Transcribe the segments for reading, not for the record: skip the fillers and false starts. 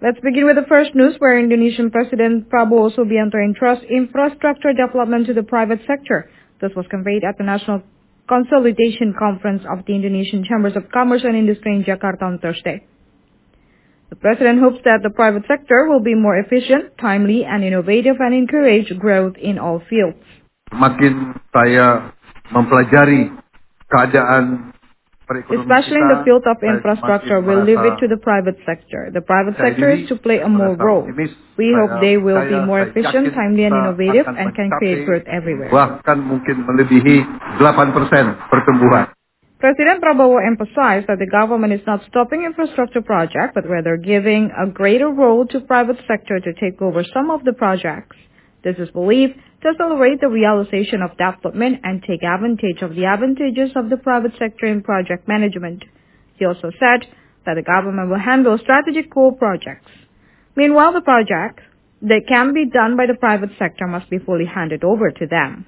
Let's begin with the first news, where Indonesian President Prabowo Subianto entrusts infrastructure development to the private sector. This was conveyed at the National Consolidation Conference of the Indonesian Chambers of Commerce and Industry in Jakarta on Thursday. The president hopes that the private sector will be more efficient, timely, and innovative and encourage growth in all fields. Makin saya mempelajari keadaan especially in the field of infrastructure, we'll leave it to the private sector. The private sector is to play a more role. We hope they will be more efficient, timely, and innovative, and can create growth everywhere. Bahkan mungkin melebihi 8% pertumbuhan. President Prabowo emphasized that the government is not stopping infrastructure projects, but rather giving a greater role to private sector to take over some of the projects. This is believed to accelerate the realization of development and take advantage of the advantages of the private sector in project management. He also said that the government will handle strategic core projects. Meanwhile, the projects that can be done by the private sector must be fully handed over to them.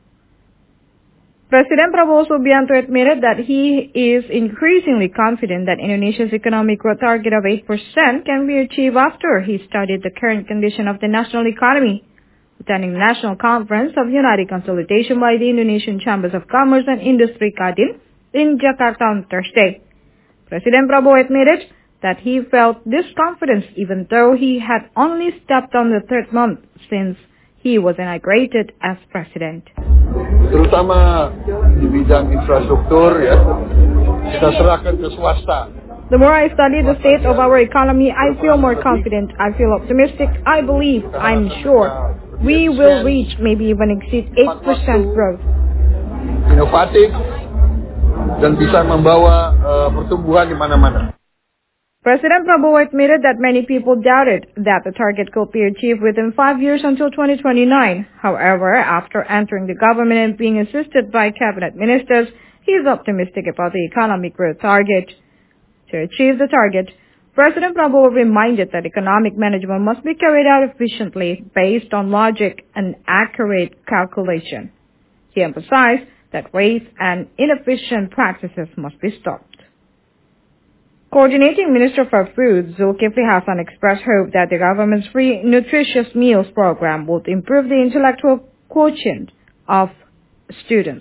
President Prabowo Subianto admitted that he is increasingly confident that Indonesia's economic growth target of 8% can be achieved after he studied the current condition of the national economy. Attending the National Conference of United Consolidation by the Indonesian Chambers of Commerce and Industry Kadin in Jakarta on Thursday, President Prabowo admitted that he felt this confidence even though he had only stepped on the third month since he was inaugurated as president. Terutama di bidang infrastruktur, kita serahkan ke swasta. The more I study the state of our economy, I feel more confident. I feel optimistic. I believe, I'm sure, we will reach, maybe even exceed 8% growth. Inovatif dan bisa membawa pertumbuhan di mana-mana. President Prabowo admitted that many people doubted that the target could be achieved within 5 years until 2029. However, after entering the government and being assisted by cabinet ministers, he is optimistic about the economic growth target. To achieve the target, President Prabowo reminded that economic management must be carried out efficiently based on logic and accurate calculation. He emphasized that waste and inefficient practices must be stopped. Coordinating Minister for Food, Zulkifli Hasan, expressed hope that the government's free nutritious meals program would improve the intellectual quotient of students.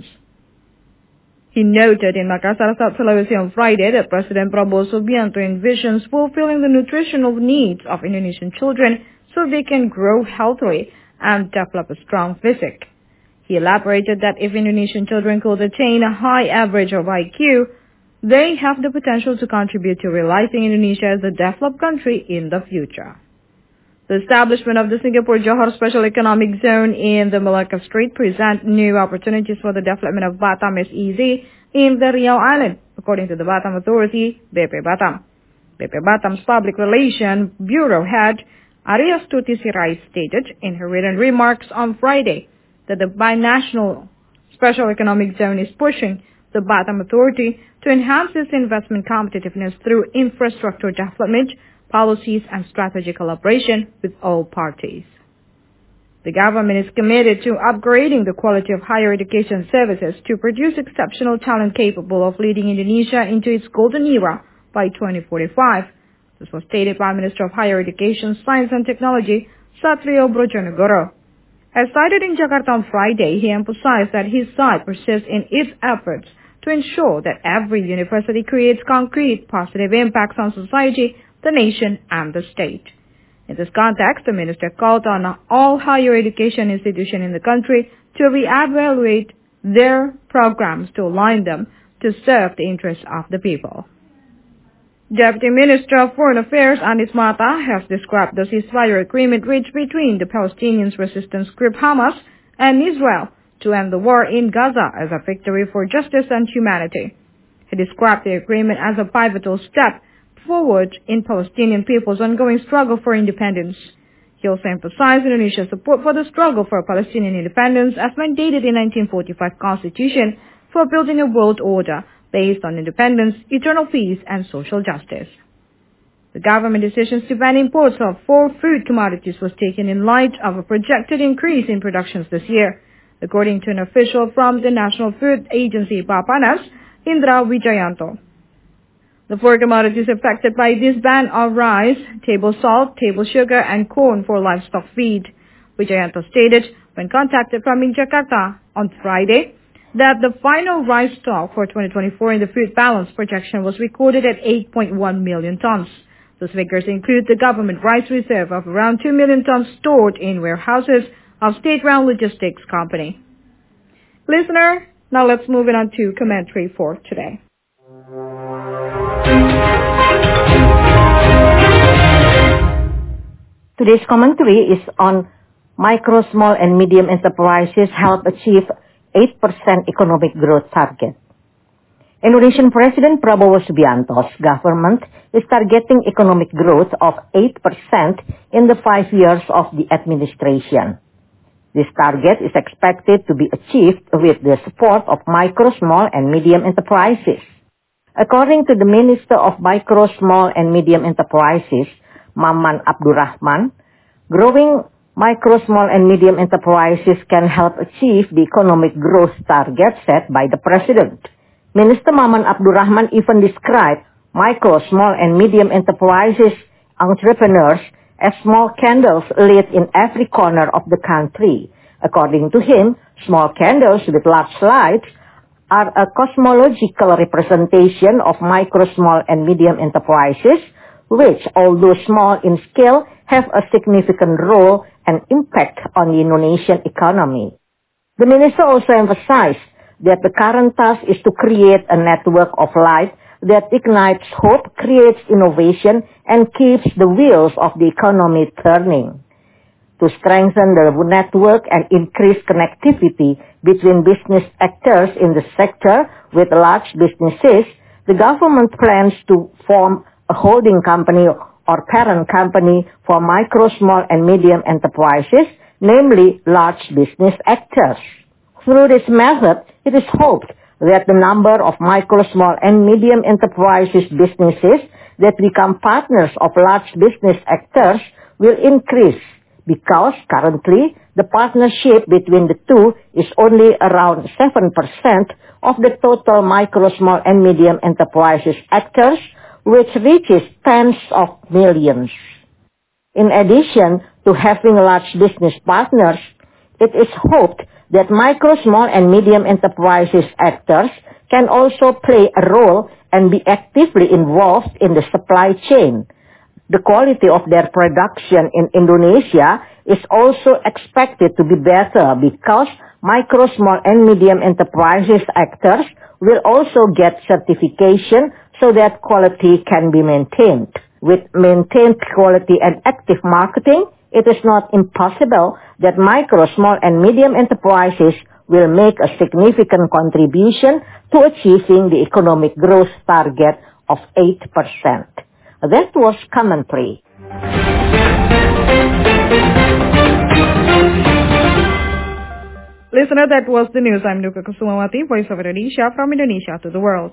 He noted in Makassar, South Sulawesi on Friday that President Prabowo Subianto envisions fulfilling the nutritional needs of Indonesian children so they can grow healthily and develop a strong physique. He elaborated that if Indonesian children could attain a high average of IQ, they have the potential to contribute to realizing Indonesia as a developed country in the future. The establishment of the Singapore-Johor Special Economic Zone in the Malacca Strait presents new opportunities for the development of Batam SEZ in the Riau Island, according to the Batam Authority, BP Batam. BP Batam's Public Relations Bureau head, Aryastuti Sirait, stated in her written remarks on Friday that the binational Special Economic Zone is pushing the Batam Authority to enhance its investment competitiveness through infrastructure development, policies, and strategic collaboration with all parties. The government is committed to upgrading the quality of higher education services to produce exceptional talent capable of leading Indonesia into its golden era by 2045. This was stated by Minister of Higher Education, Science and Technology, Satrio Brojonegoro. As cited in Jakarta on Friday, he emphasized that his side persists in its efforts to ensure that every university creates concrete positive impacts on society, the nation, and the state. In this context, the minister called on all higher education institutions in the country to reevaluate their programs to align them to serve the interests of the people. Deputy Minister of Foreign Affairs Anis Mata has described the ceasefire agreement reached between the Palestinian resistance group Hamas and Israel to end the war in Gaza as a victory for justice and humanity. He described the agreement as a pivotal step forward in Palestinian people's ongoing struggle for independence. He also emphasized Indonesia's support for the struggle for Palestinian independence as mandated in 1945 Constitution for building a world order based on independence, eternal peace, and social justice. The government decisions to ban imports of 4 food commodities was taken in light of a projected increase in productions this year. According to an official from the National Food Agency, Bapanas, Indra Wijayanto. The four commodities affected by this ban are rice, table salt, table sugar, and corn for livestock feed. Wijayanto stated when contacted from Jakarta on Friday that the final rice stock for 2024 in the food balance projection was recorded at 8.1 million tons. Those figures include the government rice reserve of around 2 million tons stored in warehouses of State Ground Logistics Company. Listener, now let's move on to commentary for today. Today's commentary is on micro, small, and medium enterprises help achieve 8% economic growth target. Indonesian President Prabowo Subianto's government is targeting economic growth of 8% in the 5 years of the administration. This target is expected to be achieved with the support of micro, small, and medium enterprises. According to the Minister of Micro, Small, and Medium Enterprises, Maman Abdurrahman, growing micro, small, and medium enterprises can help achieve the economic growth target set by the President. Minister Maman Abdurrahman even described micro, small, and medium enterprises entrepreneurs as small candles lit in every corner of the country. According to him, small candles with large lights are a cosmological representation of micro, small, and medium enterprises, which, although small in scale, have a significant role and impact on the Indonesian economy. The minister also emphasized that the current task is to create a network of light that ignites hope, creates innovation, and keeps the wheels of the economy turning. To strengthen the network and increase connectivity between business actors in the sector with large businesses, the government plans to form a holding company or parent company for micro, small, and medium enterprises, namely large business actors. Through this method, it is hoped that the number of micro, small, and medium enterprises businesses that become partners of large business actors will increase, because currently the partnership between the two is only around 7% of the total micro, small, and medium enterprises actors, which reaches tens of millions. In addition to having large business partners, it is hoped that micro, small, and medium enterprises actors can also play a role and be actively involved in the supply chain. The quality of their production in Indonesia is also expected to be better because micro, small, and medium enterprises actors will also get certification so that quality can be maintained. With maintained quality and active marketing, it is not impossible that micro, small, and medium enterprises will make a significant contribution to achieving the economic growth target of 8%. That was commentary. Listener, that was the news. I'm Nuka Kusumawati, Voice of Indonesia, from Indonesia to the world.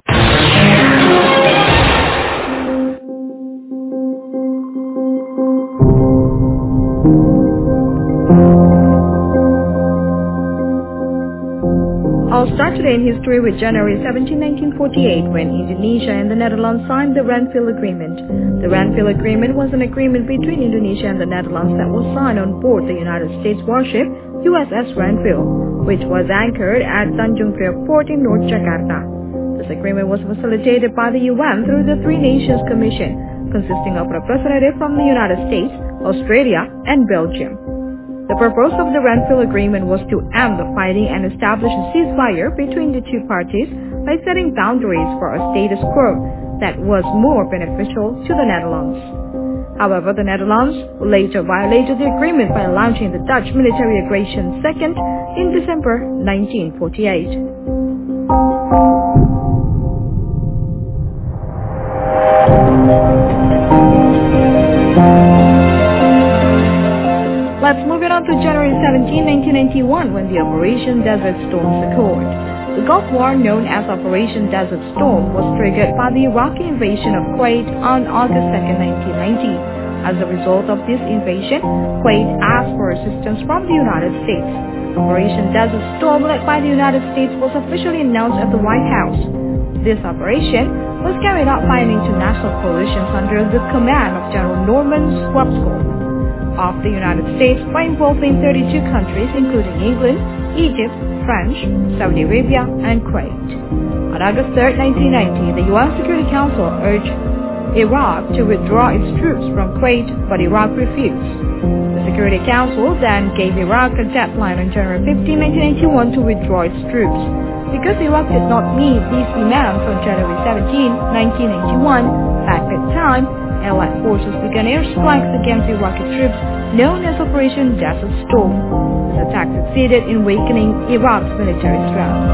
I'll start today in history with January 17, 1948, when Indonesia and the Netherlands signed the Renville Agreement. The Renville Agreement was an agreement between Indonesia and the Netherlands that was signed on board the United States warship USS Renville, which was anchored at Tanjung Priok Port in North Jakarta. This agreement was facilitated by the UN through the Three Nations Commission, consisting of representatives from the United States, Australia, and Belgium. The purpose of the Renville Agreement was to end the fighting and establish a ceasefire between the two parties by setting boundaries for a status quo that was more beneficial to the Netherlands. However, the Netherlands later violated the agreement by launching the Dutch military aggression second in December 1948. Let's move it on to January 17, 1991, when the Operation Desert Storm occurred. The Gulf War, known as Operation Desert Storm, was triggered by the Iraqi invasion of Kuwait on August 2, 1990. As a result of this invasion, Kuwait asked for assistance from the United States. Operation Desert Storm, led by the United States, was officially announced at the White House. This operation was carried out by an international coalition under the command of General Norman Schwarzkopf of the United States by involving 32 countries including England, Egypt, France, Saudi Arabia, and Kuwait. On August 3, 1990, the UN Security Council urged Iraq to withdraw its troops from Kuwait, but Iraq refused. The Security Council then gave Iraq a deadline on January 15, 1991 to withdraw its troops. Because Iraq did not meet these demands on January 17, 1991, at that time, Allied forces began air strikes against Iraqi troops known as Operation Desert Storm. This attack succeeded in weakening Iraq's military strength.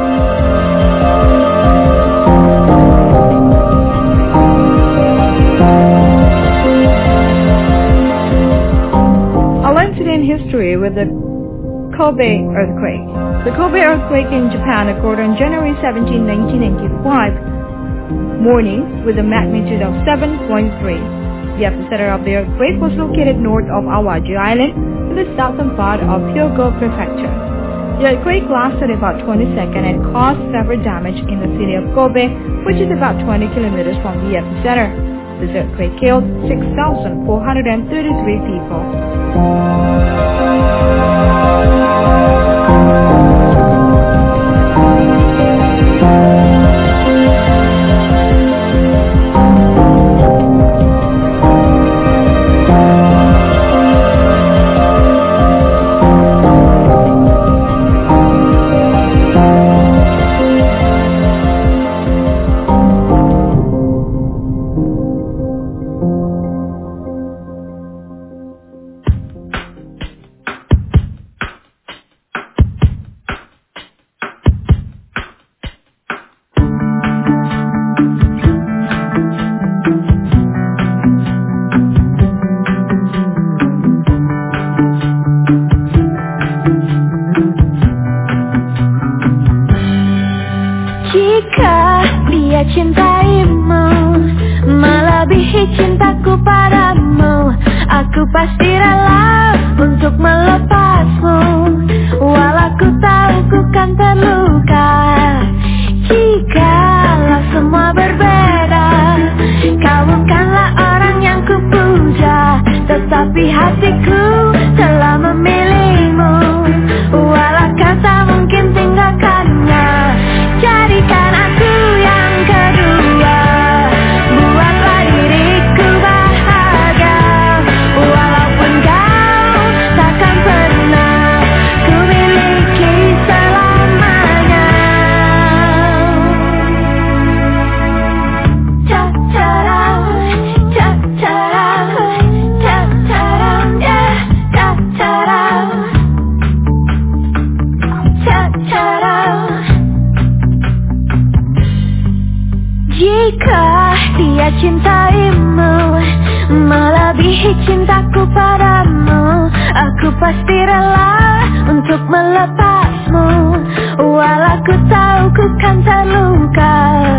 I'll end today in history with the Kobe earthquake. The Kobe earthquake in Japan occurred on January 17, 1995. Morning with a magnitude of 7.3. The epicenter of the earthquake was located north of Awaji Island in the southern part of Hyogo Prefecture. The earthquake lasted about 20 seconds and caused severe damage in the city of Kobe, which is about 20 kilometers from the epicenter. This earthquake killed 6,433 people. Cintaimu melebihi cintaku padamu, aku pasti rela untuk melepasmu, walau ku tahu ku kan terluka. Jikalau semua berbeda, kau bukanlah orang yang ku puja, tetapi hatiku telah memilihmu, walau kau tak mungkin tinggalkannya. Jadikan aku yang kedua, buatlah diriku bahagia, walaupun kau takkan pernah ku miliki selamanya. Ta-ta-da, ta-ta-da, ta-ta-da, yeah, ta-ta-da, ta-ta-da. Jika dia cintaimu melebihi cintaku padamu, aku pasti rela untuk melepasmu, walau ku tahu ku kan terluka.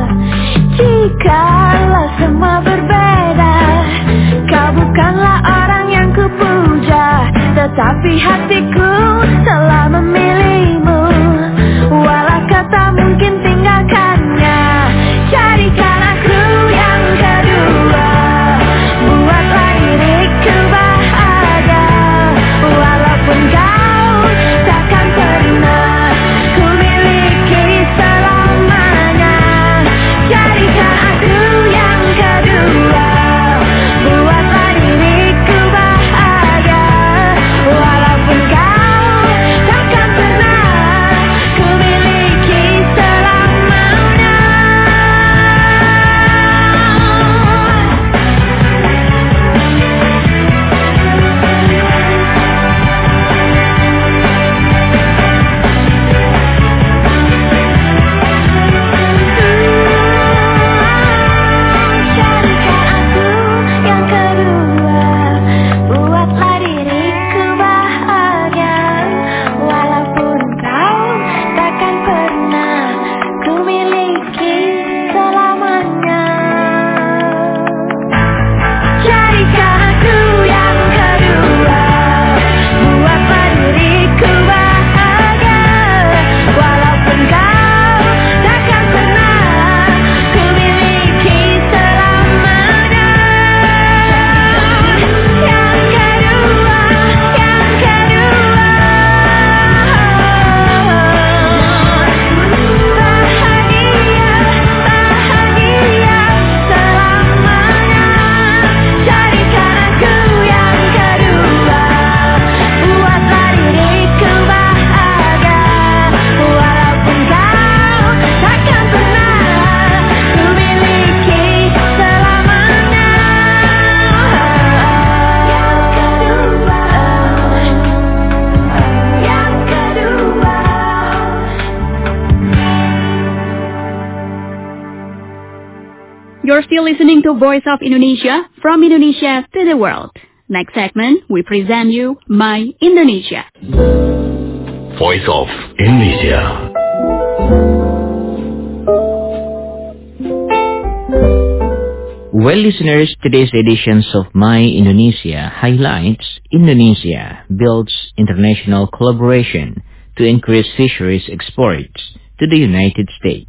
Jikalau semua berbeda, kau bukanlah orang yang ku puja, tetapi hatiku telah memilihmu, walau kau tak mungkin tinggalkannya. Jadikan aku yang kedua, buatlah diriku bahagia, walaupun kau takkan pernah ku miliki selamanya. Jadikan aku yang kedua. still listening to Voice of Indonesia, from Indonesia to the world. Next segment, we present you My Indonesia. Voice of Indonesia. Well, listeners, today's editions of My Indonesia highlights Indonesia builds international collaboration to increase fisheries exports to the United States.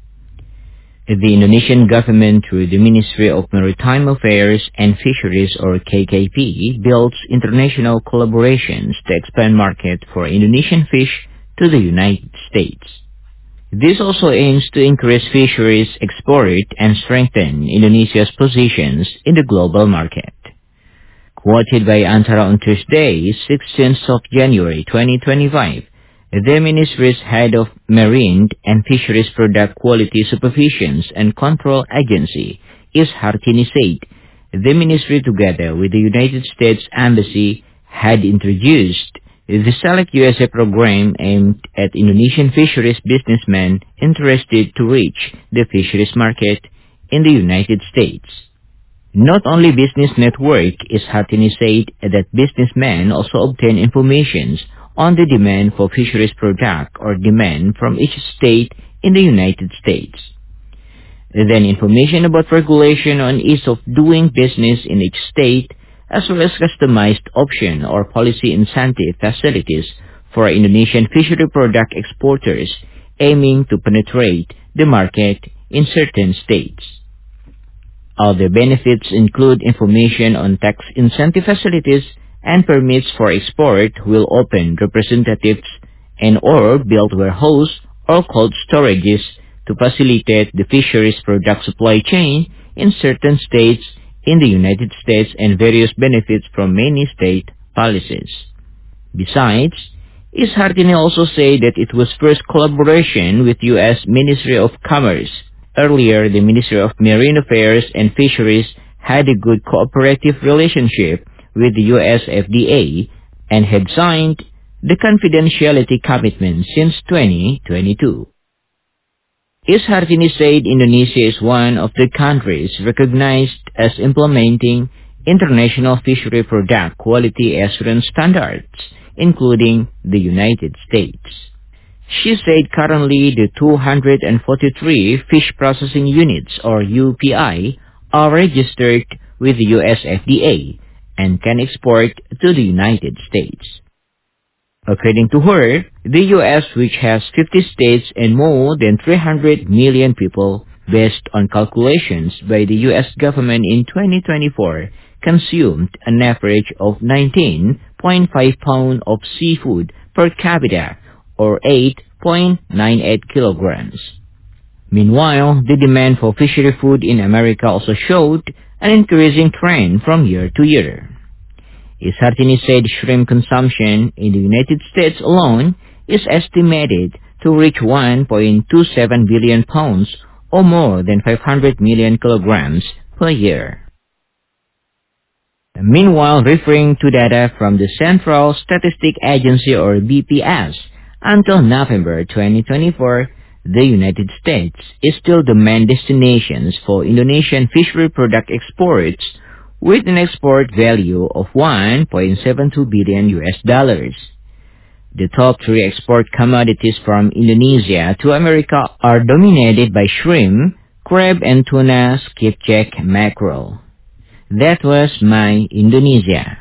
The Indonesian government, through the Ministry of Maritime Affairs and Fisheries, or KKP, builds international collaborations to expand market for Indonesian fish to the United States. This also aims to increase fisheries export and strengthen Indonesia's positions in the global market. Quoted by Antara on Tuesday, 16th of January 2025, the Ministry's Head of Marine and Fisheries Product Quality Supervision and Control Agency, Is Hartini, said the Ministry, together with the United States Embassy, had introduced the Select USA program aimed at Indonesian fisheries businessmen interested to reach the fisheries market in the United States. Not only business network, Is Hartini said that businessmen also obtain information on the demand for fisheries product or demand from each state in the United States. Then information about regulation on ease of doing business in each state, as well as customized option or policy incentive facilities for Indonesian fishery product exporters aiming to penetrate the market in certain states. Other benefits include information on tax incentive facilities and permits for export will open representatives and or build warehouse or cold storages to facilitate the fisheries product supply chain in certain states in the United States and various benefits from many state policies. Besides, Is Hartini also said that it was first collaboration with U.S. Ministry of Commerce. Earlier, the Ministry of Marine Affairs and Fisheries had a good cooperative relationship with the U.S. FDA and had signed the confidentiality commitment since 2022. Is Hartini said Indonesia is one of the countries recognized as implementing international fishery product quality assurance standards, including the United States. She said currently the 243 fish processing units, or UPI, are registered with the US FDA and can export to the United States. According to her, the U.S., which has 50 states and more than 300 million people, based on calculations by the U.S. government in 2024, consumed an average of 19.5 pounds of seafood per capita, or 8.98 kilograms. Meanwhile, the demand for fishery food in America also showed an increasing trend from year to year. Is Hartini said shrimp consumption in the United States alone is estimated to reach 1.27 billion pounds, or more than 500 million kilograms per year. Meanwhile, referring to data from the Central Statistic Agency, or BPS, until November 2024, the United States is still the main destinations for Indonesian fishery product exports, with an export value of $1.72 billion. The top three export commodities from Indonesia to America are dominated by shrimp, crab and tuna, skipjack, mackerel. That was My Indonesia.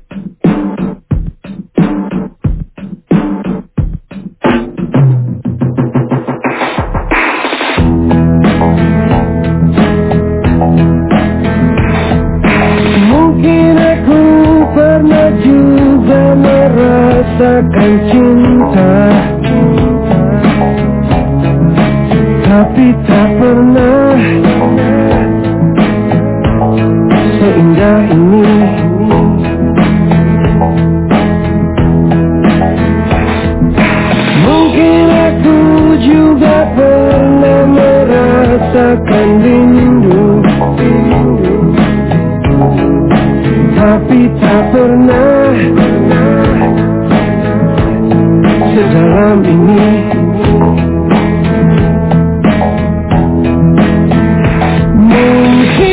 Merasakan cinta, tapi tak pernah seindah ini. Mungkin aku juga pernah merasakan rindu, tapi tak pernah sedalam ini. Mungkin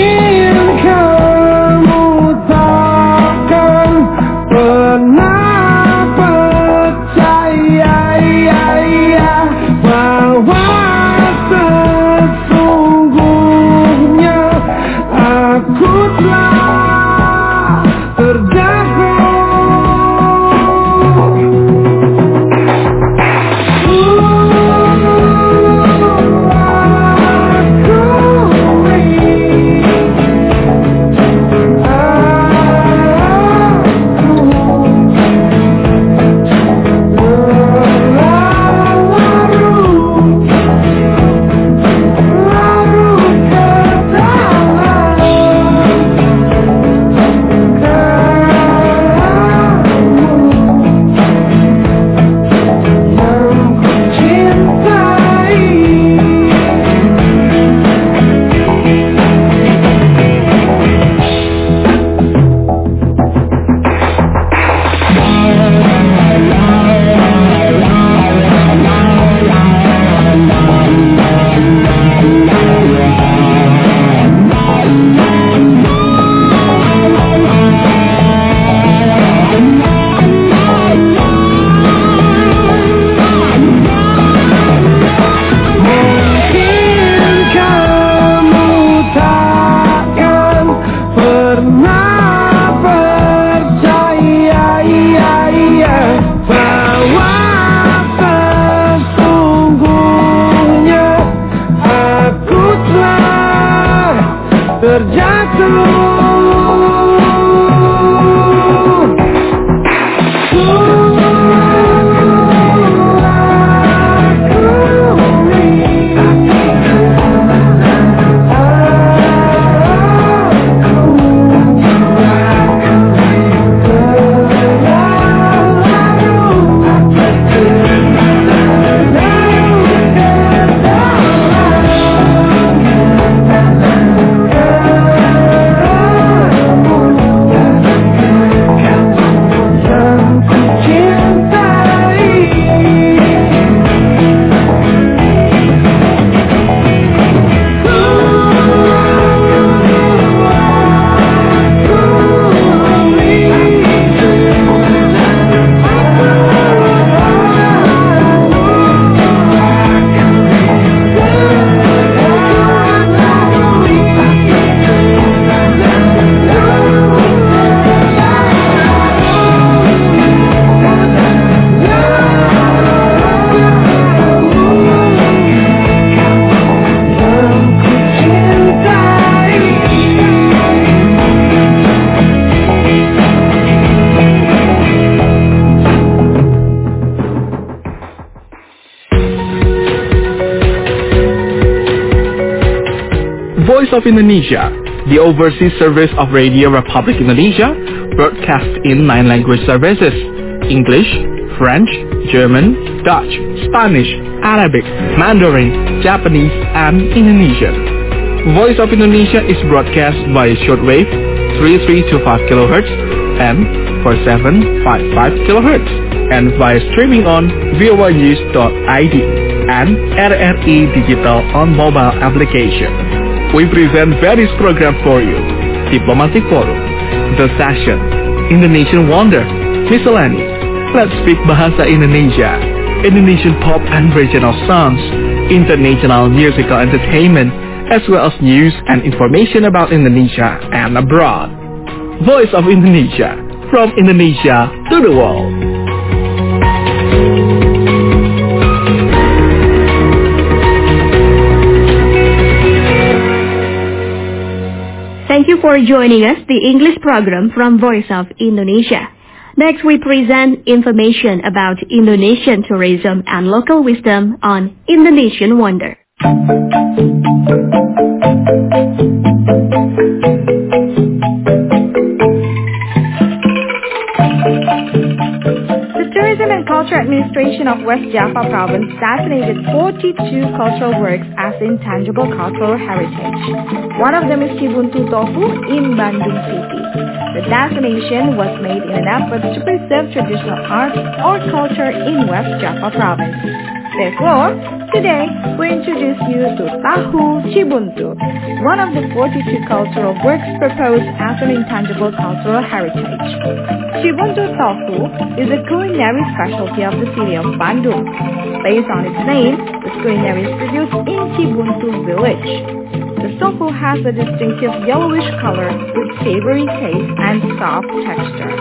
Voice of Indonesia, the overseas service of Radio Republic Indonesia, broadcasts in 9 language services: English, French, German, Dutch, Spanish, Arabic, Mandarin, Japanese, and Indonesian. Voice of Indonesia is broadcast via shortwave 3325 kHz and 4755 kHz and via streaming on voanews.id and RRI Digital on mobile application. We present various programs for you: Diplomatic Forum, The Session, Indonesian Wonder, Miscellany, Let's Speak Bahasa Indonesia, Indonesian Pop and Regional Songs, International Musical Entertainment, as well as news and information about Indonesia and abroad. Voice of Indonesia, from Indonesia to the world. Thank you for joining us, the English program from Voice of Indonesia. Next, we present information about Indonesian tourism and local wisdom on Indonesian Wonder. The Tourism and Culture Administration of West Java Province designated 42 cultural works as intangible cultural heritage. One of them is Cibuntu Tofu in Bandung City. The designation was made in an effort to preserve traditional art or culture in West Java Province. Therefore, today we introduce you to Tahu Cibuntu, one of the 42 cultural works proposed as an intangible cultural heritage. Cibuntu Tofu is a culinary specialty of the city of Bandung. Based on its name, the culinary is produced in Cibuntu village. The tofu has a distinctive yellowish color with savory taste and soft texture.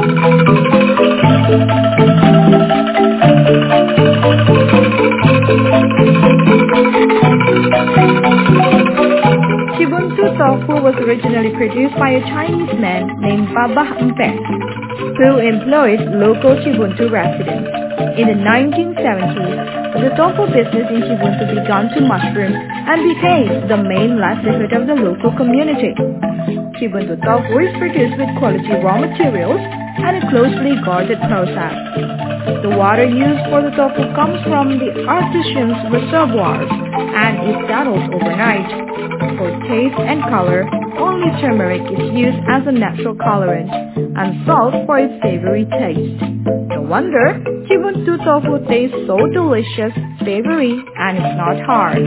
Cibuntu tofu was originally produced by a Chinese man named Babah Empek, who employed local Cibuntu residents. In the 1970s, the tofu business in Cibuntu began to mushroom and became the main livelihood of the local community. Cibuntu tofu is produced with quality raw materials and a closely guarded process. The water used for the tofu comes from the artisan's reservoirs and is settled overnight. For taste and color, only turmeric is used as a natural colorant and salt for its savory taste. No wonder Cibuntu tofu tastes so delicious, savory, and it's not hard.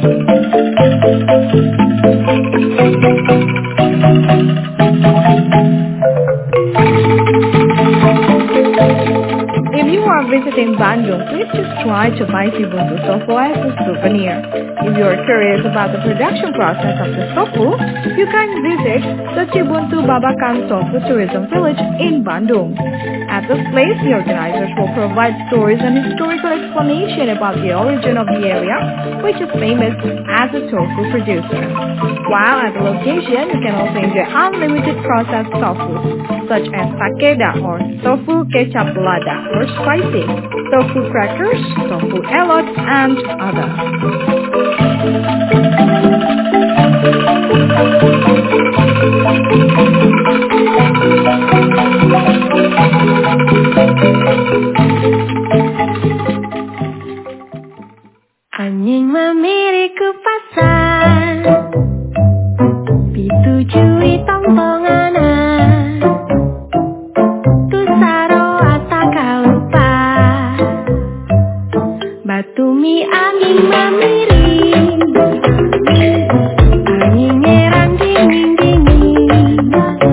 If you are visiting Bandung, please just try to buy Cibuntu tofu as a souvenir. If you are curious about the production process of the tofu, you can visit the Cibuntu Babakan Tofu Tourism Village in Bandung. At this place, the organizers will provide stories and historical explanation about the origin of the area, which is famous as a tofu producer. While at the location, you can also enjoy unlimited processed tofu, such as takeda or tofu kecap lada or spicy, tofu crackers, tofu elot, and others. Anjing memiriku pasar, pitujui tongtonganan, tusaro ataka lupa, batumi angin memiring, angin nyeram dingin-dingin,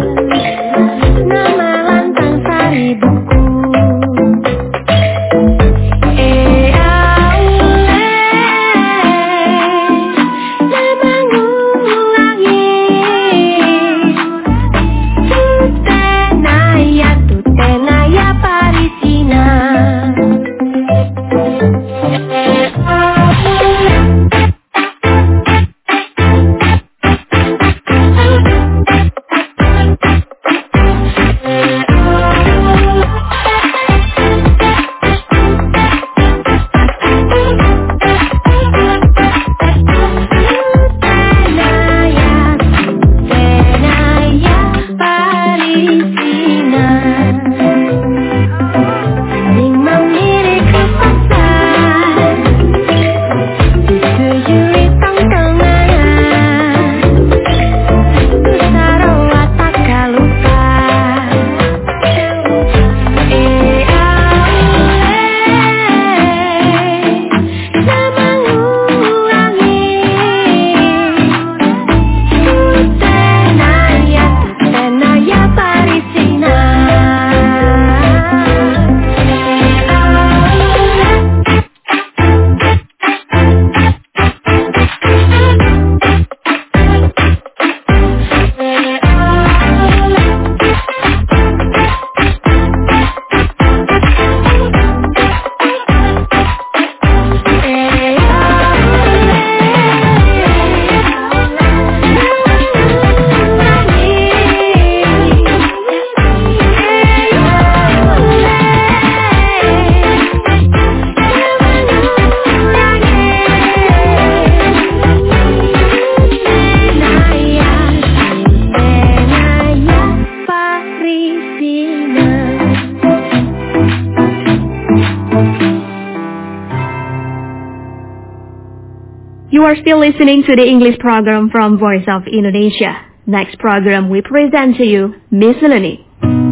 You are still listening to the English program from Voice of Indonesia. Next program we present to you Miscellany.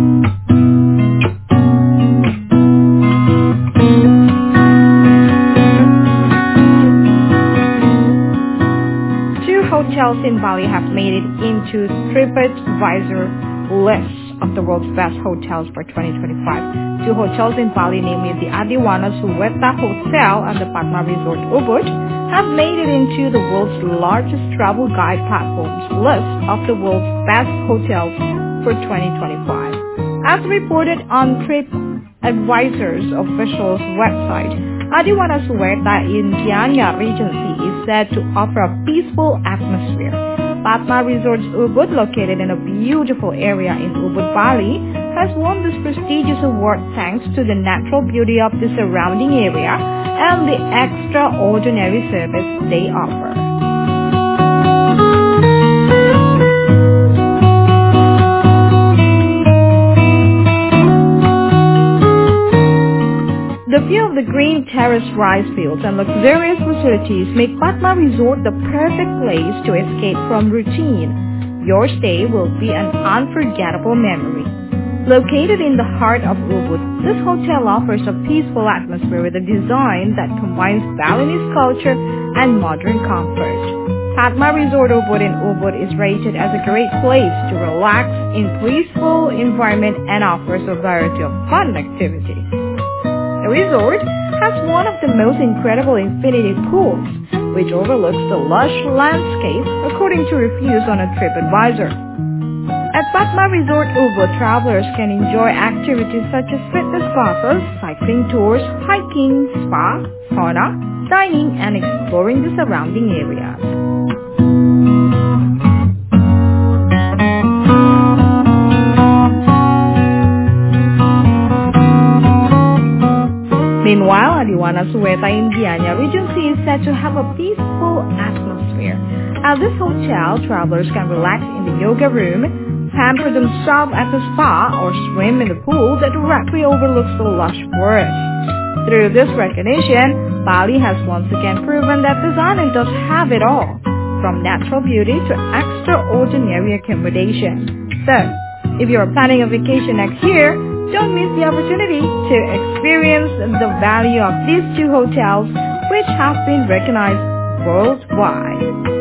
Two hotels in Bali have made it into TripAdvisor list of the world's best hotels for 2025. Two hotels in Bali, namely the Adiwana Suweta Hotel and the Padma Resort Ubud, have made it into the world's largest travel guide platform's list of the world's best hotels for 2025. As reported on TripAdvisor's official website, Adiwana Suweta in Gianyar Regency is said to offer a peaceful atmosphere. Padma Resorts Ubud, located in a beautiful area in Ubud, Bali, has won this prestigious award thanks to the natural beauty of the surrounding area and the extraordinary service they offer. The view of the green terraced rice fields and luxurious facilities make Padma Resort the perfect place to escape from routine. Your stay will be an unforgettable memory. Located in the heart of Ubud, this hotel offers a peaceful atmosphere with a design that combines Balinese culture and modern comfort. Padma Resort Ubud in Ubud is rated as a great place to relax in peaceful environment and offers a variety of fun activities. The resort has one of the most incredible infinity pools, which overlooks the lush landscape according to reviews on a TripAdvisor. At Padma Resort Ubud, travelers can enjoy activities such as fitness classes, cycling tours, hiking, spa, sauna, dining, and exploring the surrounding areas. Meanwhile, Adiwana Suweta in Gianyar Regency is said to have a peaceful atmosphere. At this hotel, travelers can relax in the yoga room, pamper themselves at the spa, or swim in the pool that directly overlooks the lush forest. Through this recognition, Bali has once again proven that design does have it all, from natural beauty to extraordinary accommodation. So, if you are planning a vacation next year, don't miss the opportunity to experience the value of these two hotels, which have been recognized worldwide.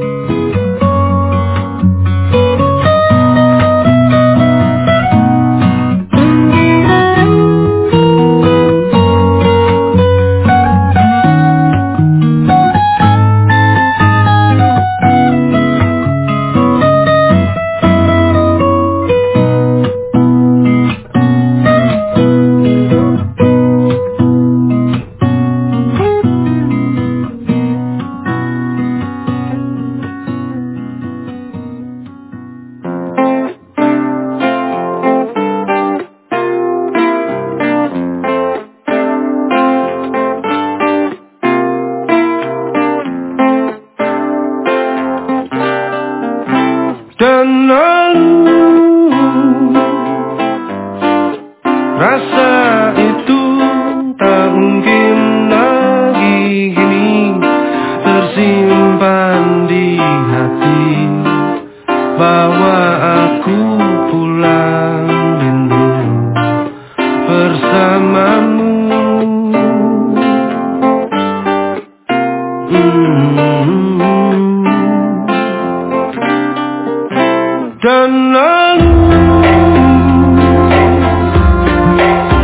Rasa itu tak mungkin lagi gini tersimpan di hati, bahwa aku pulang rindu bersamamu. Dan lalu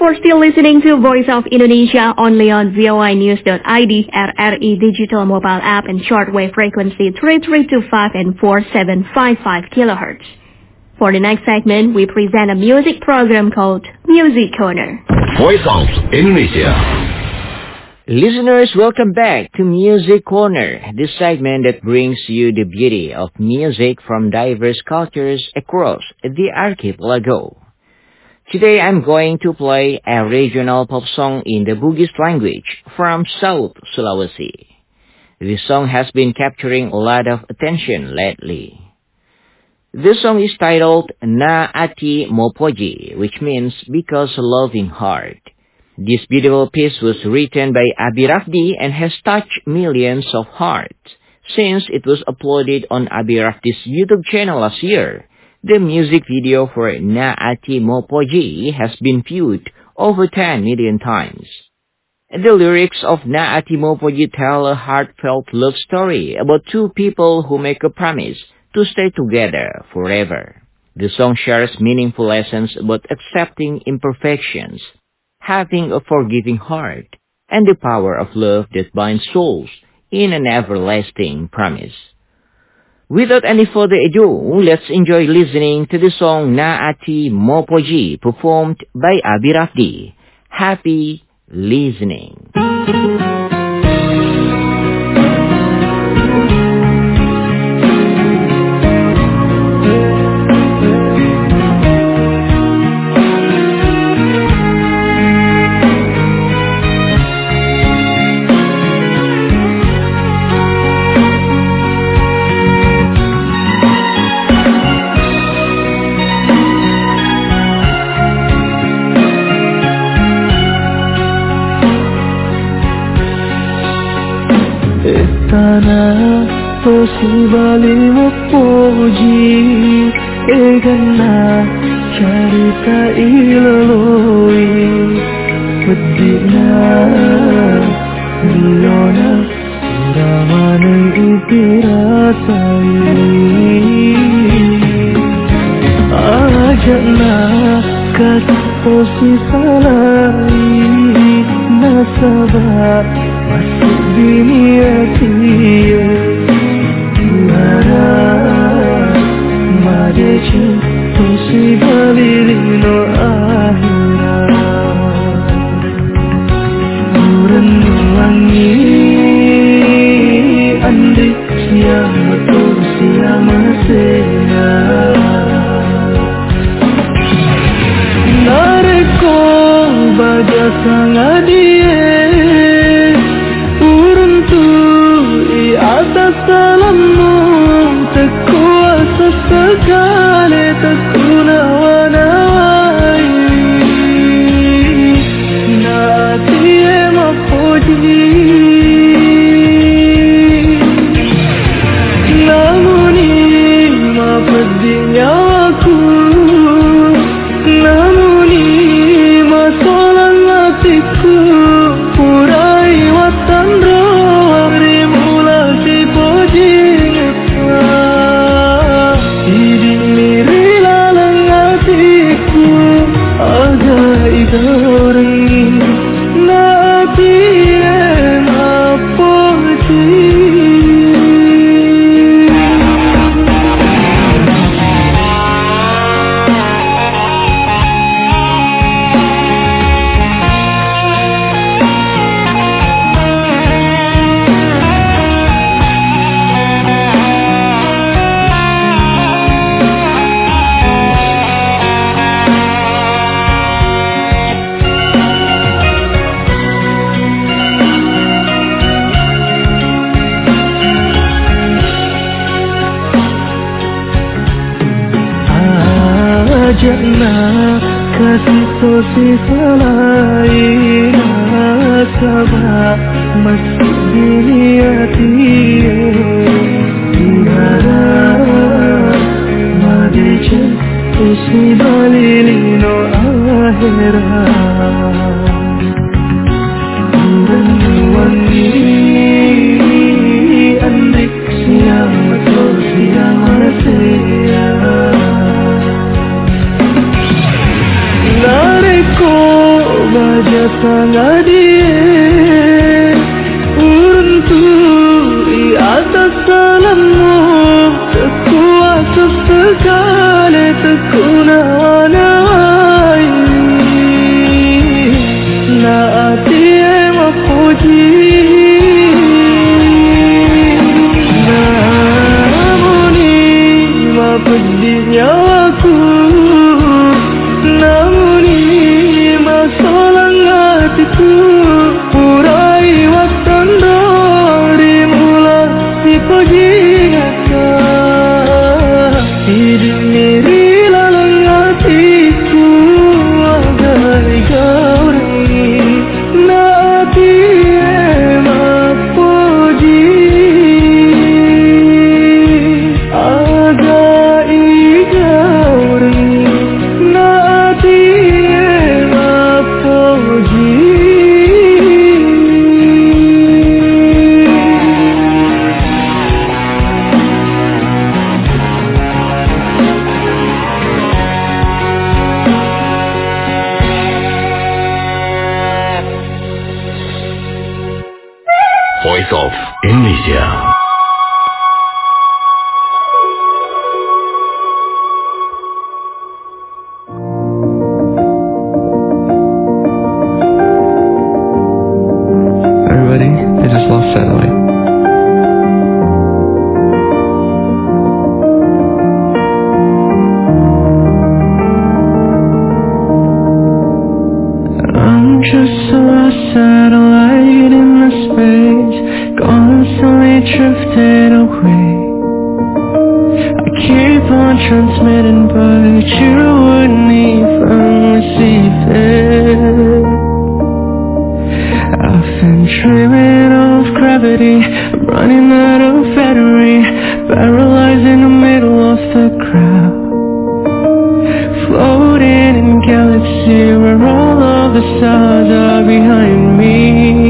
for still listening to Voice of Indonesia only on voinews.id, RRI digital mobile app and shortwave frequency 3325 and 4755 kHz. For the next segment, we present a music program called Music Corner. Voice of Indonesia. Listeners, welcome back to Music Corner, this segment that brings you the beauty of music from diverse cultures across the archipelago. Today I'm going to play a regional pop song in the Bugis language from South Sulawesi. This song has been capturing a lot of attention lately. This song is titled Na Ati Mopoji, which means Because Loving Heart. This beautiful piece was written by Abi Rafdi and has touched millions of hearts since it was uploaded on Abi Rafdi's YouTube channel last year. The music video for Na Ati Mopoji has been viewed over 10 million times. The lyrics of Na Ati Mopoji tell a heartfelt love story about two people who make a promise to stay together forever. The song shares meaningful lessons about accepting imperfections, having a forgiving heart, and the power of love that binds souls in an everlasting promise. Without any further ado, let's enjoy listening to the song Na Ati Mopoji performed by Abi Rafdi. Happy listening. Posibali mopoji egana carita iloi pedina milona ramane ipiratai ajana kasih posisalai nasabah masuk dunia dia Madeci posibalino ahira Urenwangi andi siama to siama sea Nareko baja sangadie Uruntu I atas salammu Tekuasa sekali tekunawanai Na ati mopoji Namuni mapedi nyawaku Namuni masolan hatiku Purai watan roh Rimulasi poji Jana kasih posisalai nasabah masuk dunia dia Ihara madece posibalino ahira Urenwangi andik siama to siama sea Nareko Indonesia. Everybody, they just lost satellite. I'm just a lost satellite in the space, constantly drifted away. I keep on transmitting, but you wouldn't even receive it. I've been dreaming of gravity, I'm running out of battery, paralyzed in the middle of the crowd. Floating in galaxy where all of the stars are behind me.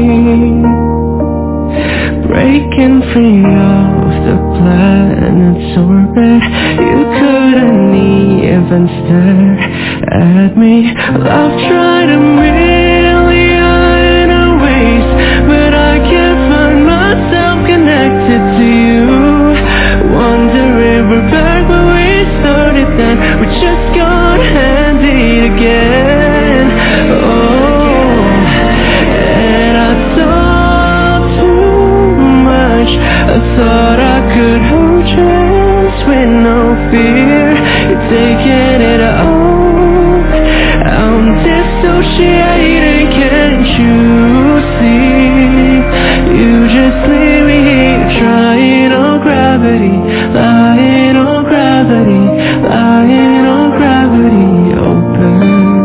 Breaking free of the planet's orbit, you couldn't even stare at me. Well, I've tried a million ways, but I can't find myself connected to you. Wondering we're back where we started then, we just got handy again. Oh, and I thought too much, I thought I could hold just with no fear. You're taking it all, I'm dissociating, can't you see? You just leave me here trying on gravity, lying on gravity, lying on gravity, open,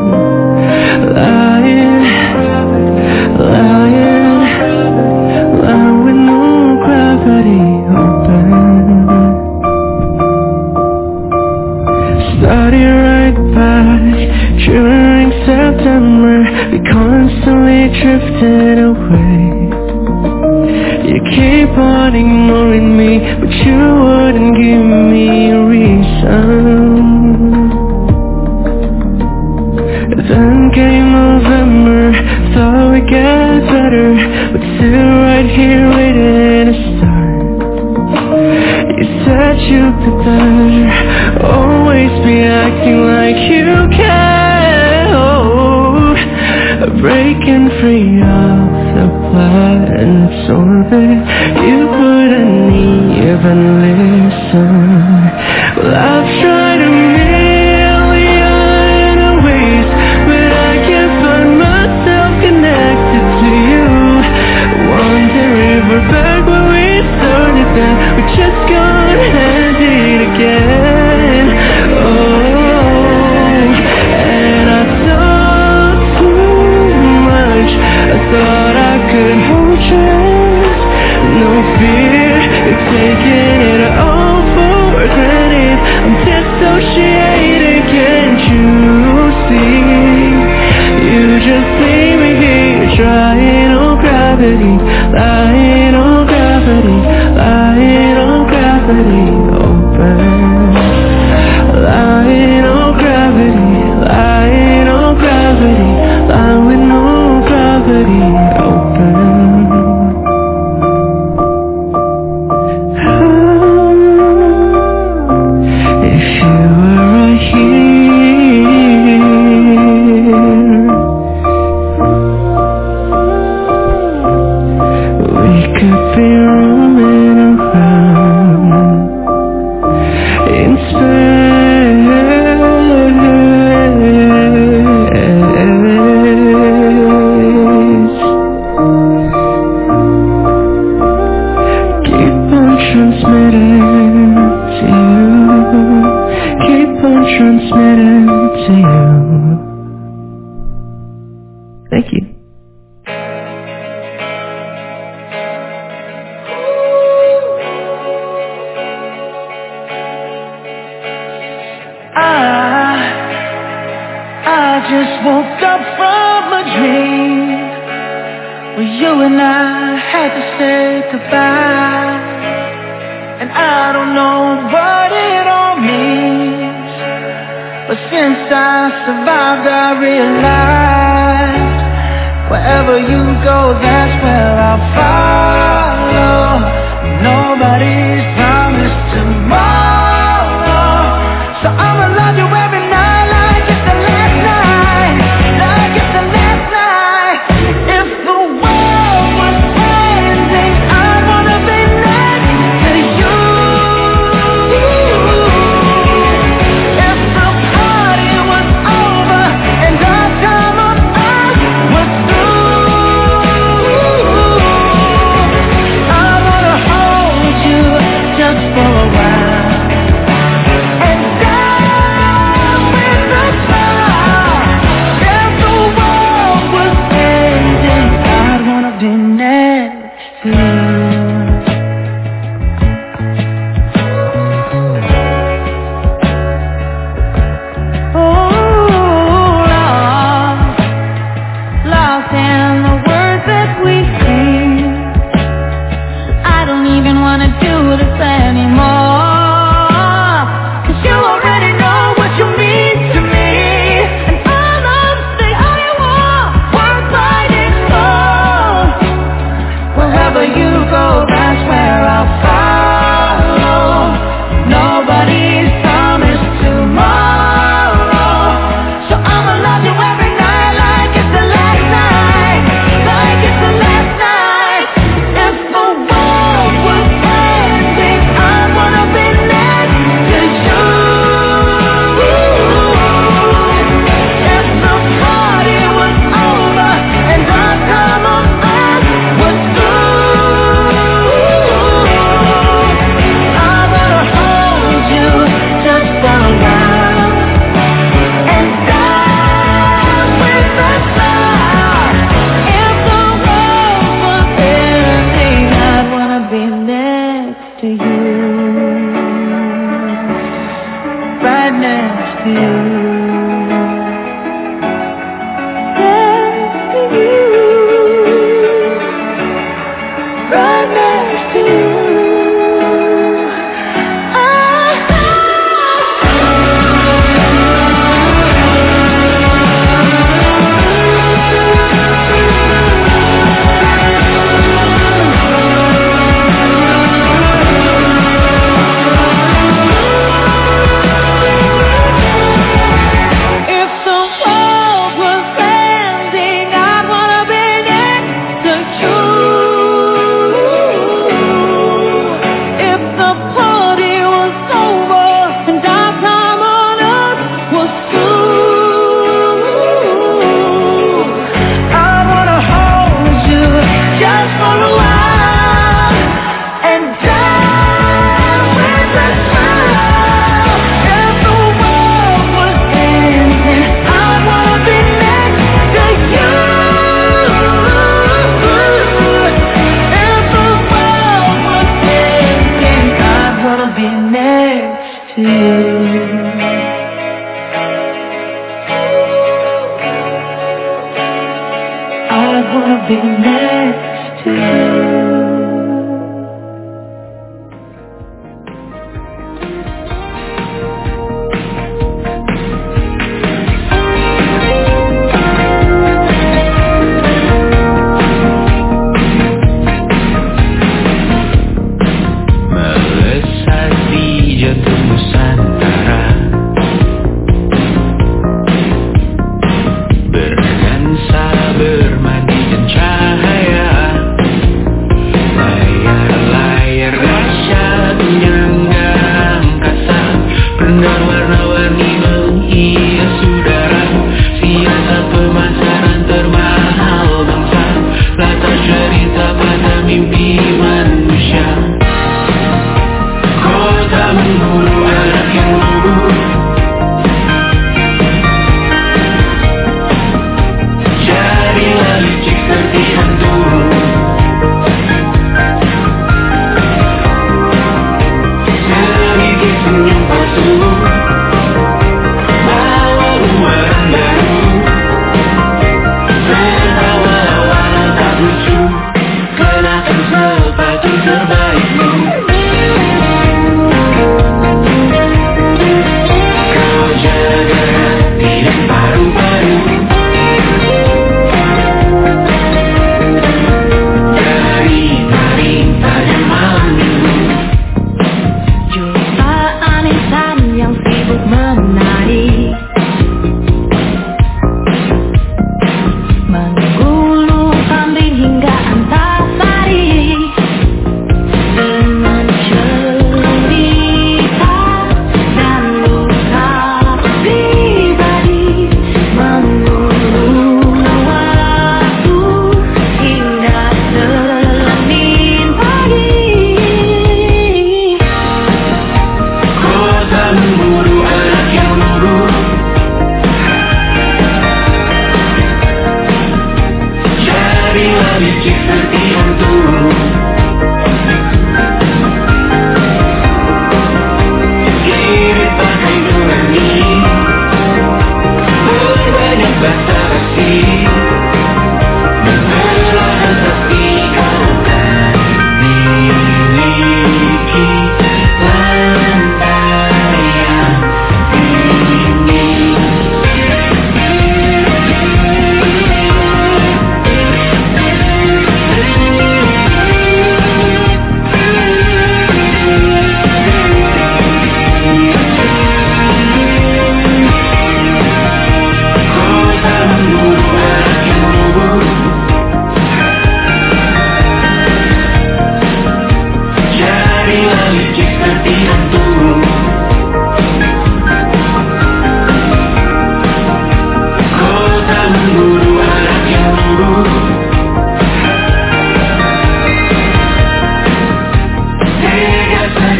lying, lying, lying with no gravity, open. Starting right back during September, we constantly drifted away. You keep on ignoring me, but you wouldn't give me a reason. Then came November, thought we'd get better, but still right here waiting to start. You said you'd be better, always be acting like you can. Oh, breaking free of the planet's orbit, you couldn't even listen. Well, I've tried a million ways, but I can't find myself connected to you. Wondering if we're back where we started then, we just got handed again. Oh, and I thought too much, I thought I could hold just no fear. You're taking it all for granted, I'm dissociated, can't you see? You just leave me here trying on gravity, lying on gravity, lying on gravity, open, lying on gravity, lying on gravity, lying with no gravity, open. If you were right here, we could be roaming around in space. Keep on transmitting to you, keep on transmitting to you. Thank you. I just woke up from a dream where you and I had to say goodbye, and I don't know what it all means, but since I survived I realized wherever you go, that's where I'll follow. wanna do this anymore, 'cause you already know what you mean to me, and all of the I want worth fighting for. Wherever you go, that's where I'll follow. Nobody's promised tomorrow, so I'ma love you every night like it's the last night, like it's the last night. If the world was ending, I wanna be next to you. If the party was over and our time on earth was through, I wanna hold you just for a while and dance with the stars. If the world was ending, I'd wanna be next to you, right next to you, next to you, right next to you.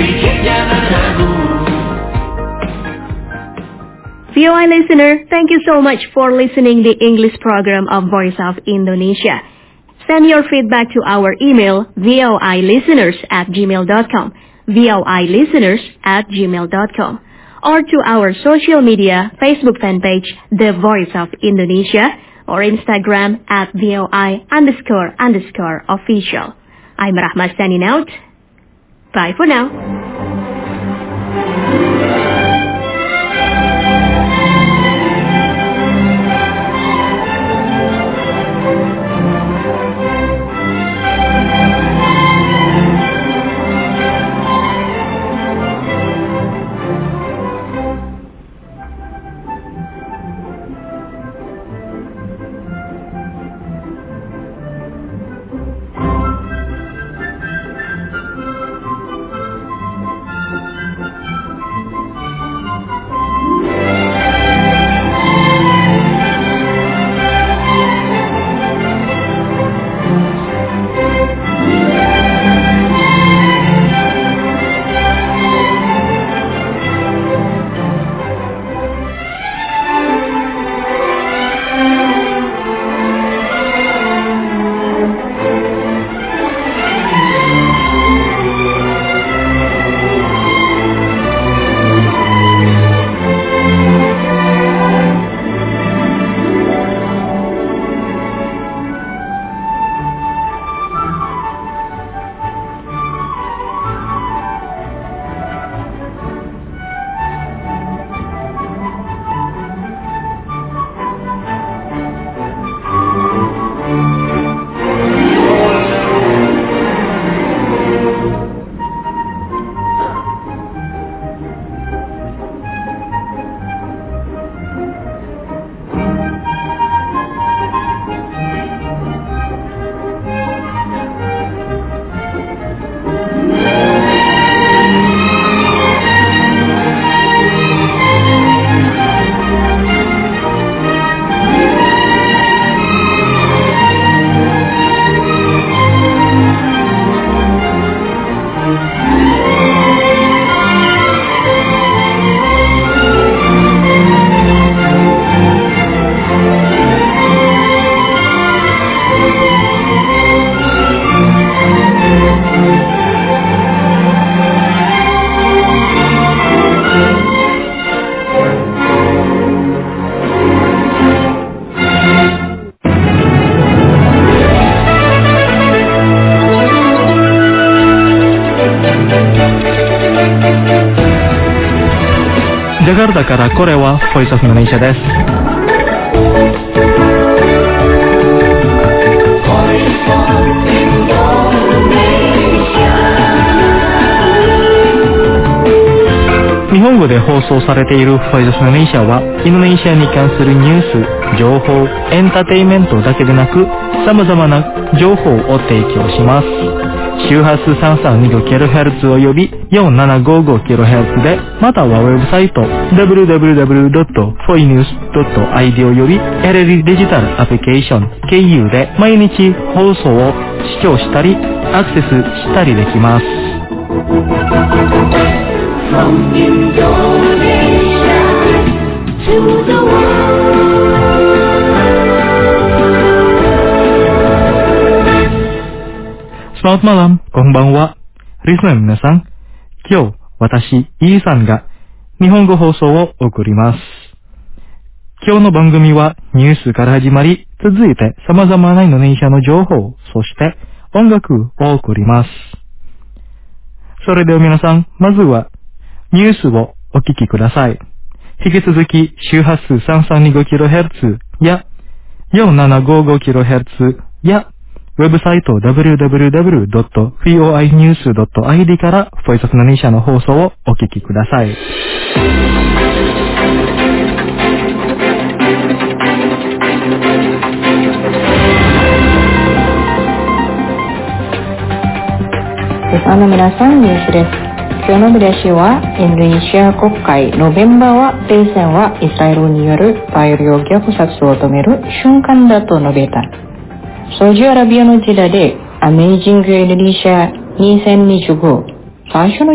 sedikitnya ragu. VOA listener, thank you so much for listening the English program of Voice of Indonesia. Send your feedback to our email voilisteners@gmail.com, voilisteners@gmail.com, or to our social media Facebook fan page, The Voice of Indonesia, or Instagram @VOI__official. I'm Rahma signing out. Bye for now. Jakarta からこれは Voice of Indonesia です。日本語で放送されている Voice of Indonesia はインドネシアに関するニュース、情報、エンターテインメントだけでなく様々な情報を提供します。周波数 332kHz および 4755kHz で、またはウェブサイト www.foinews.id および LLD デジタルアプリケーション KU で毎日放送を視聴したりアクセスしたりできます。 From Indonesia to the world。Selamat malam, konbanwa. Listener 皆さん、今日私、イーさんが日本語放送を送ります。今日の番組はニュースから始まり、続いて様々なインドネシアの情報、そして音楽を送ります。それでは皆さん、まずはニュースをお聞きください。引き続き周波数 332kHz や 4755kHz やウェブサイト www.voinews.id から Voice of Indonesia の放送をお聞きください。 皆さん、ニュースです。今日の見出しは、インドネシア国会ノベンバーは停戦はイスラエルによる大量虐殺を止める瞬間だと述べた。サウジアラビアの時代でアメージングインドネシア2025最初の